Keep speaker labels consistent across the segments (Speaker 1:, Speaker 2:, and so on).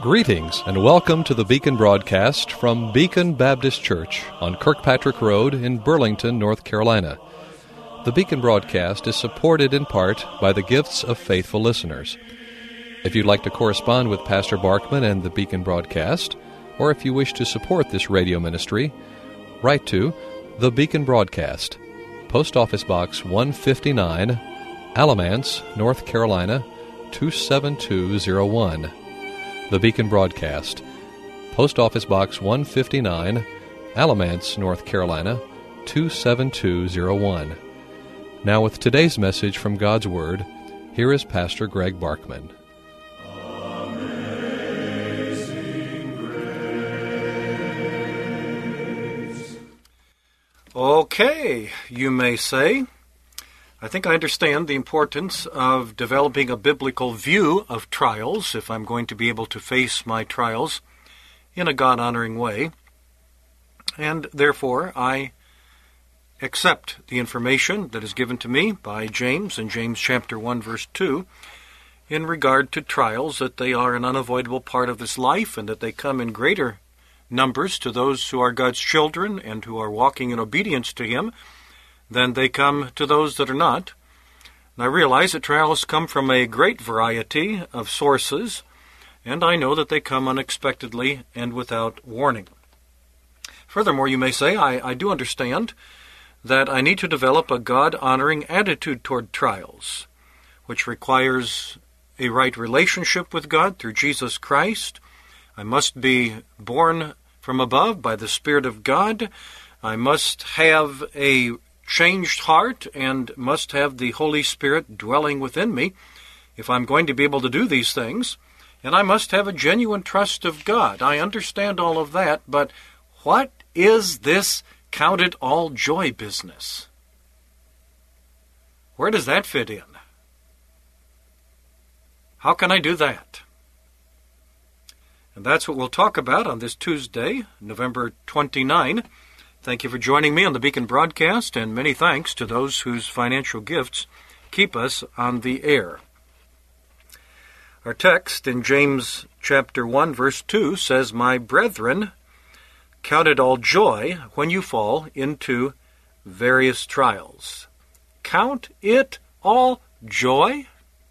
Speaker 1: Greetings and welcome to the Beacon broadcast from Beacon Baptist Church on Kirkpatrick Road in Burlington, North Carolina. The Beacon broadcast is supported in part by the gifts of faithful listeners. If you'd like to correspond with Pastor Barkman and the Beacon broadcast, or if you wish to support this radio ministry, write to The Beacon Broadcast, Post Office Box 159, Alamance, North Carolina, 27201. The Beacon Broadcast, Post Office Box 159, Alamance, North Carolina, 27201. Now with today's message from God's Word, here is Pastor Greg Barkman.
Speaker 2: Okay, you may say, I think I understand the importance of developing a biblical view of trials if I'm going to be able to face my trials in a God-honoring way. And therefore, I accept the information that is given to me by James in James chapter 1, verse 2, in regard to trials, that they are an unavoidable part of this life and that they come in greater numbers to those who are God's children and who are walking in obedience to Him than they come to those that are not. And I realize that trials come from a great variety of sources, and I know that they come unexpectedly and without warning. Furthermore, you may say, I do understand that I need to develop a God-honoring attitude toward trials, which requires a right relationship with God through Jesus Christ. I must be born from above by the Spirit of God. I must have a changed heart and must have the Holy Spirit dwelling within me if I'm going to be able to do these things. And I must have a genuine trust of God. I understand all of that, but what is this count it all joy business? Where does that fit in? How can I do that? And that's what we'll talk about on this Tuesday, November 29. Thank you for joining me on the Beacon broadcast, and many thanks to those whose financial gifts keep us on the air. Our text in James chapter 1, verse 2 says, "My brethren, count it all joy when you fall into various trials." Count it all joy?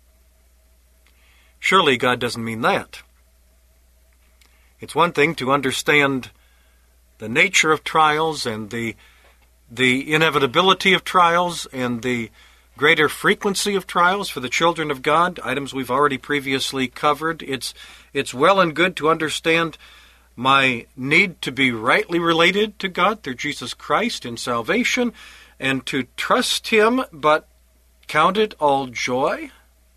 Speaker 2: Surely God doesn't mean that. It's one thing to understand the nature of trials and the inevitability of trials and the greater frequency of trials for the children of God, items we've already previously covered. It's well and good to understand my need to be rightly related to God through Jesus Christ in salvation and to trust Him, but count it all joy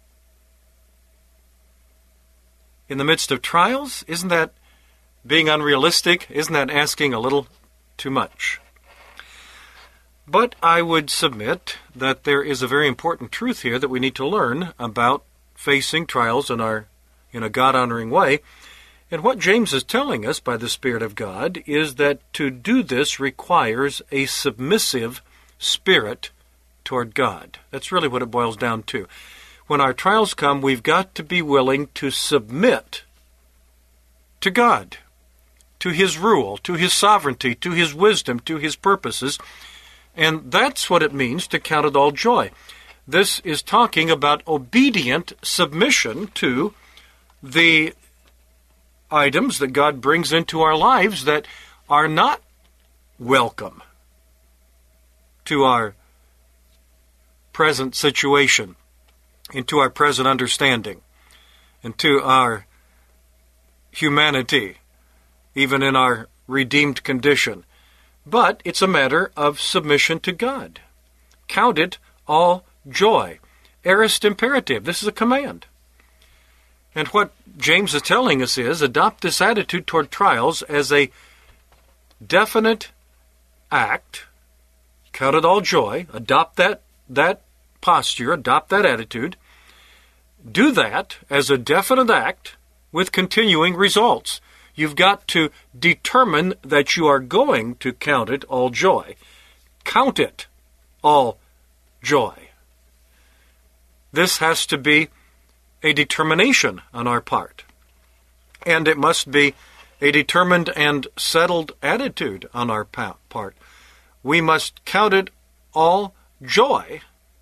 Speaker 2: in the midst of trials? Isn't that being unrealistic? Isn't that asking a little too much? But I would submit that there is a very important truth here that we need to learn about facing trials in a God-honoring way. And what James is telling us by the Spirit of God is that to do this requires a submissive spirit toward God. That's really what it boils down to. When our trials come, we've got to be willing to submit to God, to His rule, to His sovereignty, to His wisdom, to His purposes. And that's what it means to count it all joy. This is talking about obedient submission to the items that God brings into our lives that are not welcome to our present situation, into our present understanding, and to our humanity, even in our redeemed condition. But it's a matter of submission to God. Count it all joy. Aorist imperative. This is a command. And what James is telling us is, adopt this attitude toward trials as a definite act. Count it all joy. Adopt that posture. Adopt that attitude. Do that as a definite act with continuing results. You've got to determine that you are going to count it all joy. Count it all joy. This has to be a determination on our part. And it must be a determined and settled attitude on our part. We must count it all joy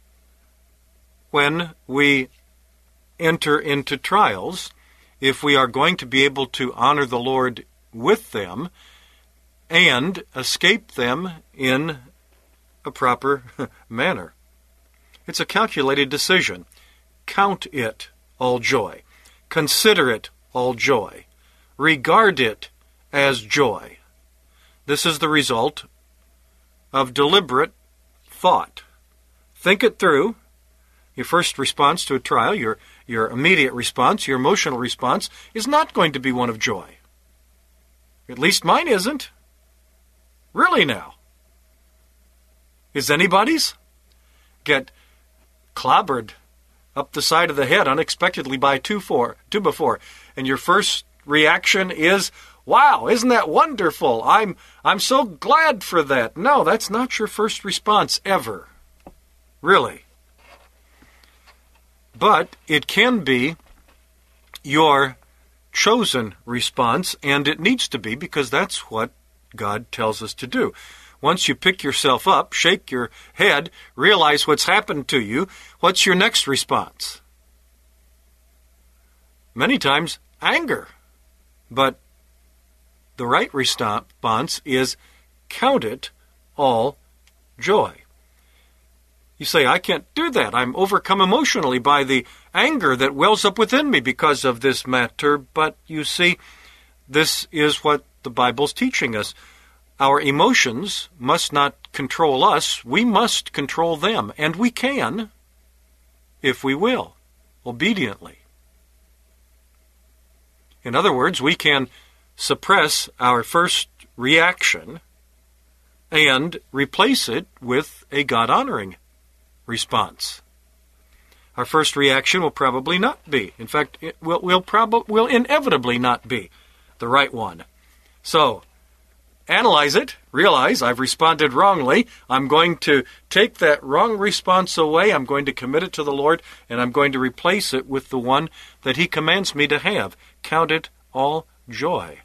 Speaker 2: when we enter into trials, if we are going to be able to honor the Lord with them and escape them in a proper manner. It's a calculated decision. Count it all joy. Consider it all joy. Regard it as joy. This is the result of deliberate thought. Think it through. Your first response to a trial, your immediate response, your emotional response, is not going to be one of joy. At least mine isn't. Really now. Is anybody's? Get clobbered up the side of the head unexpectedly by two before, and your first reaction is, wow, isn't that wonderful? I'm so glad for that. No, that's not your first response ever. Really. But it can be your chosen response, and it needs to be, because that's what God tells us to do. Once you pick yourself up, shake your head, realize what's happened to you, what's your next response? Many times, anger. But the right response is count it all joy. You say, I can't do that. I'm overcome emotionally by the anger that wells up within me because of this matter. But you see, this is what the Bible's teaching us. Our emotions must not control us. We must control them. And we can, if we will, obediently. In other words, we can suppress our first reaction and replace it with a God-honoring response. Our first reaction will probably not be. In fact, it will inevitably not be the right one. So, analyze it, realize I've responded wrongly. I'm going to take that wrong response away. I'm going to commit it to the Lord, and I'm going to replace it with the one that He commands me to have. Count it all joy.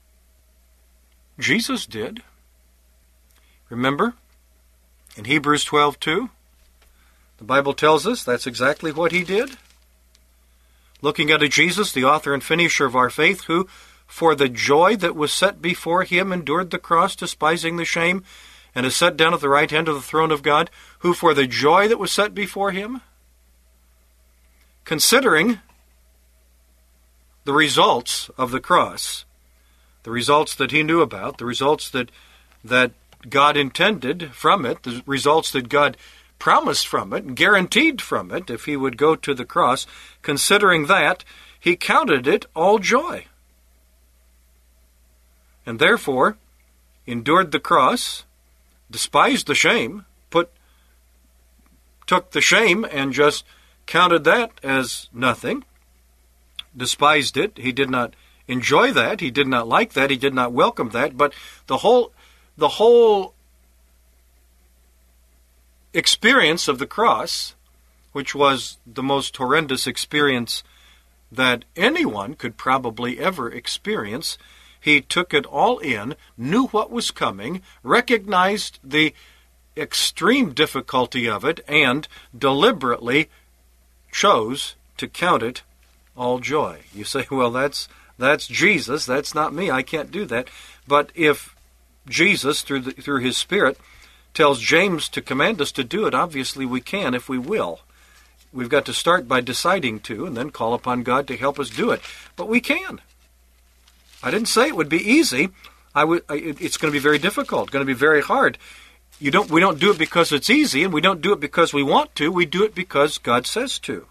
Speaker 2: Jesus did. Remember, in Hebrews 12:2, the Bible tells us that's exactly what He did. Looking unto Jesus, the author and finisher of our faith, who, for the joy that was set before Him, endured the cross, despising the shame, and is set down at the right hand of the throne of God, who for the joy that was set before Him, considering the results of the cross, the results that He knew about, the results that God intended from it, the results that God promised from it, and guaranteed from it, if He would go to the cross, considering that, He counted it all joy. And therefore, endured the cross, despised the shame, took the shame and just counted that as nothing, despised it. He did not enjoy that. He did not like that. He did not welcome that. But the whole experience of the cross, which was the most horrendous experience that anyone could probably ever experience, He took it all in, knew what was coming, recognized the extreme difficulty of it, and deliberately chose to count it all joy. You say, well, that's Jesus, that's not me, I can't do that. But if Jesus, through His Spirit, tells James to command us to do it, obviously we can if we will. We've got to start by deciding to, and then call upon God to help us do it. But we can. I didn't say it would be easy. It's going to be very difficult, going to be very hard. We don't do it because it's easy, and we don't do it because we want to. We do it because God says to.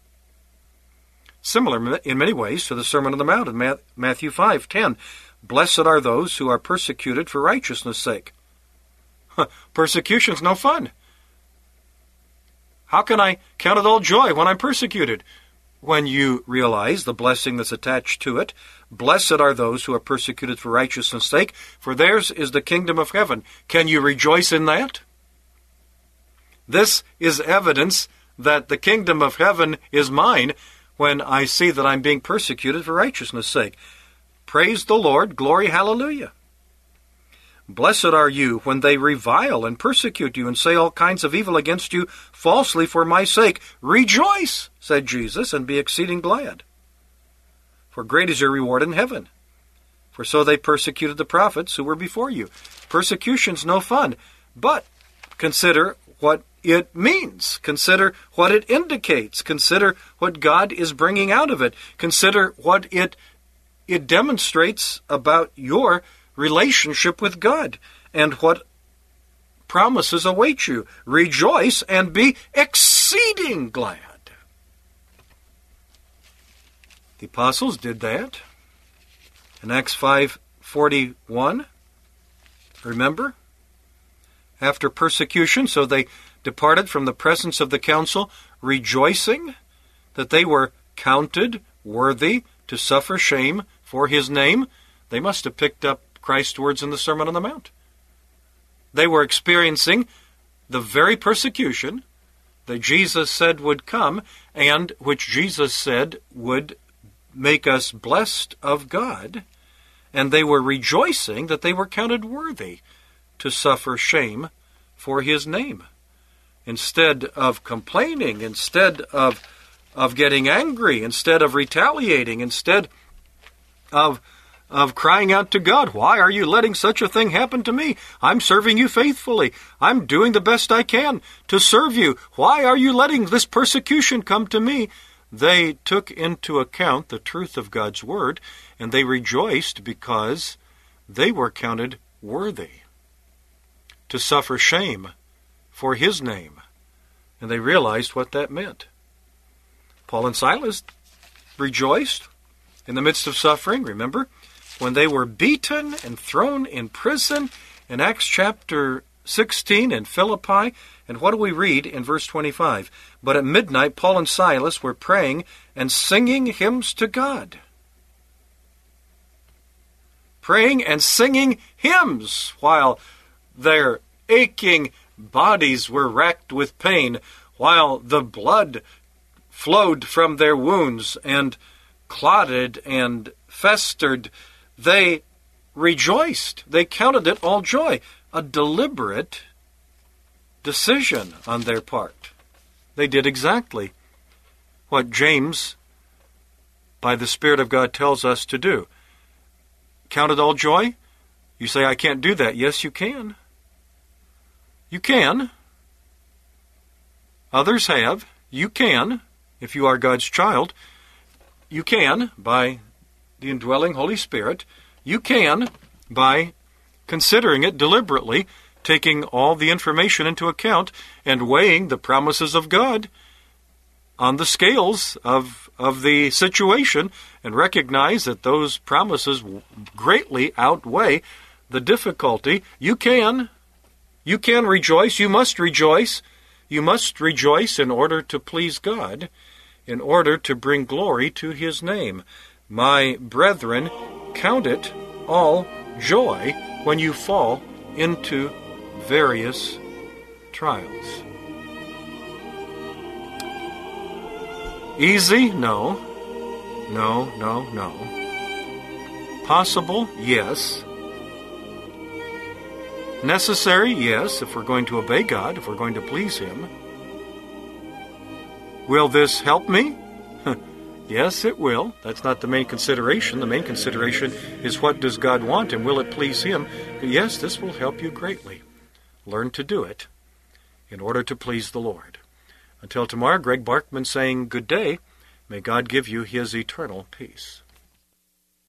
Speaker 2: Similar in many ways to the Sermon on the Mount in Matthew 5:10. Blessed are those who are persecuted for righteousness' sake. Persecution's no fun. How can I count it all joy when I'm persecuted? When you realize the blessing that's attached to it. Blessed are those who are persecuted for righteousness' sake, for theirs is the kingdom of heaven. Can you rejoice in that? This is evidence that the kingdom of heaven is mine when I see that I'm being persecuted for righteousness' sake. Praise the Lord, glory, hallelujah. Blessed are you when they revile and persecute you and say all kinds of evil against you falsely for my sake. Rejoice, said Jesus, and be exceeding glad. For great is your reward in heaven. For so they persecuted the prophets who were before you. Persecution's no fun, but consider what it means. Consider what it indicates. Consider what God is bringing out of it. Consider what it demonstrates about your relationship with God and what promises await you. Rejoice and be exceeding glad. The apostles did that. In Acts 5:41, remember? After persecution, so they departed from the presence of the council, rejoicing that they were counted worthy to suffer shame for his name. They must have picked up Christ's words in the Sermon on the Mount. They were experiencing the very persecution that Jesus said would come and which Jesus said would make us blessed of God, and they were rejoicing that they were counted worthy to suffer shame for his name. Instead of complaining, instead of getting angry, instead of retaliating, instead of crying out to God, why are you letting such a thing happen to me? I'm serving you faithfully. I'm doing the best I can to serve you. Why are you letting this persecution come to me? They took into account the truth of God's word, and they rejoiced because they were counted worthy to suffer shame for his name. And they realized what that meant. Paul and Silas rejoiced in the midst of suffering, remember? When they were beaten and thrown in prison in Acts chapter 16 in Philippi. And what do we read in verse 25? But at midnight Paul and Silas were praying and singing hymns to God. Praying and singing hymns while their aching bodies were racked with pain, while the blood flowed from their wounds and clotted and festered. They rejoiced. They counted it all joy. A deliberate decision on their part. They did exactly what James, by the Spirit of God, tells us to do. Count it all joy? You say, I can't do that. Yes, you can. You can. Others have. You can, if you are God's child. You can, by the indwelling Holy Spirit. You can, by considering it deliberately, taking all the information into account and weighing the promises of God on the scales of the situation, and recognize that those promises greatly outweigh the difficulty. You can rejoice. You must rejoice. You must rejoice in order to please God, in order to bring glory to his name. My brethren, count it all joy when you fall into various trials. Easy? No. Possible? Yes. Necessary? Yes, if we're going to obey God, if we're going to please him. Will this help me? Yes, it will. That's not the main consideration. The main consideration is what does God want and will it please him? But yes, this will help you greatly. Learn to do it in order to please the Lord. Until tomorrow, Greg Barkman saying good day. May God give you his eternal peace.